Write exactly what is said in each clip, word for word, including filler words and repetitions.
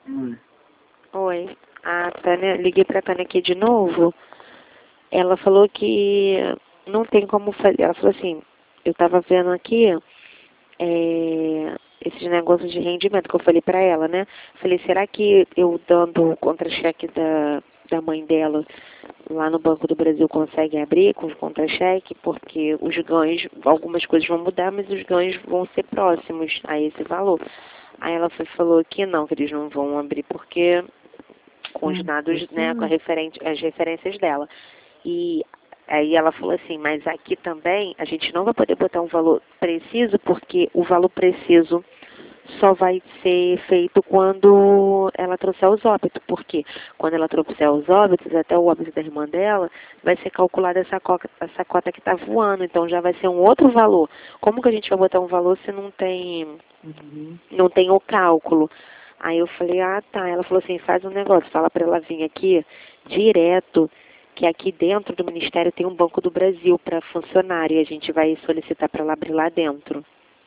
Hum. Oi, a Tânia, liguei pra Tânia aqui de novo. Ela falou que não tem como fazer. Ela falou assim, eu tava vendo aqui é, esses negócios de rendimento que eu falei pra ela, né? Falei, será que eu dando o contra-cheque da, da mãe dela lá no Banco do Brasil consegue abrir com o contra-cheque? Porque os ganhos, algumas coisas vão mudar, mas os ganhos vão ser próximos a esse valor. Aí ela foi, falou que não, que eles não vão abrir porque com os Hum, dados, né, com a sim. referente, as referências dela. E aí ela falou assim, mas aqui também a gente não vai poder botar um valor preciso, porque o valor preciso só vai ser feito quando ela trouxer os óbitos. Porque quando ela trouxer os óbitos, até o óbito da irmã dela, vai ser calculada essa cota, essa cota que está voando. Então já vai ser um outro valor. Como que a gente vai botar um valor se não tem, Uhum. não tem o cálculo? Aí eu falei, ah, tá. Ela falou assim, faz um negócio, fala para ela vir aqui direto, que aqui dentro do Ministério tem um Banco do Brasil para funcionário e a gente vai solicitar para ela abrir lá dentro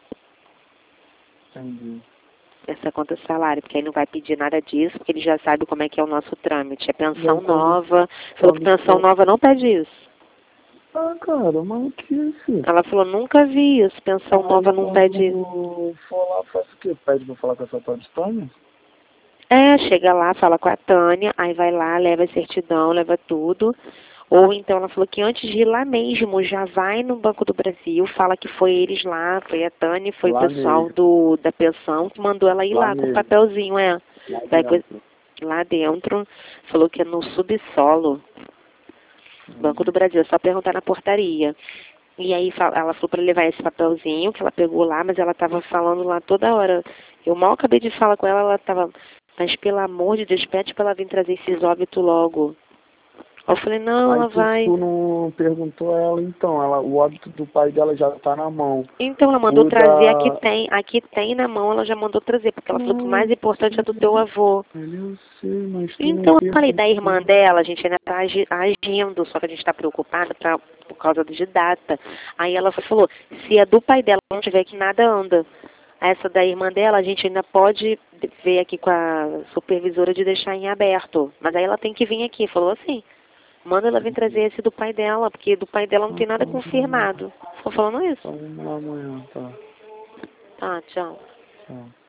Entendi. essa conta de salário, porque aí não vai pedir nada disso, porque ele já sabe como é que é o nosso trâmite. É E aí pensão quando, nova. Falou que quando pensão for... nova não pede isso. Ah, cara, mas que isso? Ela falou, nunca vi isso, pensão Aí nova não pede isso. quando for lá, faz o quê? Pede pra falar com essa tal de Tânia? É, chega lá, fala com a Tânia, aí vai lá, leva a certidão, leva tudo. Ou então ela falou que antes de ir lá mesmo, já vai no Banco do Brasil, fala que foi eles lá, foi a Tânia, foi o Lá pessoal mesmo. do, da pensão que mandou ela ir Lá lá com o mesmo. papelzinho, é. Lá Vai co- dentro. lá dentro, falou que é no subsolo. Banco do Hum. Brasil, é só perguntar na portaria. E aí fa- ela falou para levar esse papelzinho que ela pegou lá, mas ela estava falando lá toda hora. Eu mal acabei de falar com ela, ela estava, mas pelo amor de Deus, pede para ela vir trazer esses óbitos logo. Eu falei, não, Aí ela tu, vai. tu não perguntou a ela, então, ela, o óbito do pai dela já tá na mão. Então ela mandou O trazer, aqui da... tem, aqui tem na mão, ela já mandou trazer, porque ela falou que o Não, mais importante é do teu avô. eu sei, mas tu não Então eu falei da irmã perguntou. dela, a gente ainda está agindo, só que a gente está preocupada pra, por causa de data. Aí ela falou, se a do pai dela não tiver que nada anda. Essa da irmã dela, a gente ainda pode ver aqui com a supervisora de deixar em aberto. Mas aí ela tem que vir aqui, falou assim. Manda ela vir trazer esse do pai dela, porque do pai dela não Ah, tem nada tá. confirmado. Ficou falando isso? Então vamos lá amanhã, tá. Tá, tchau. Tchau.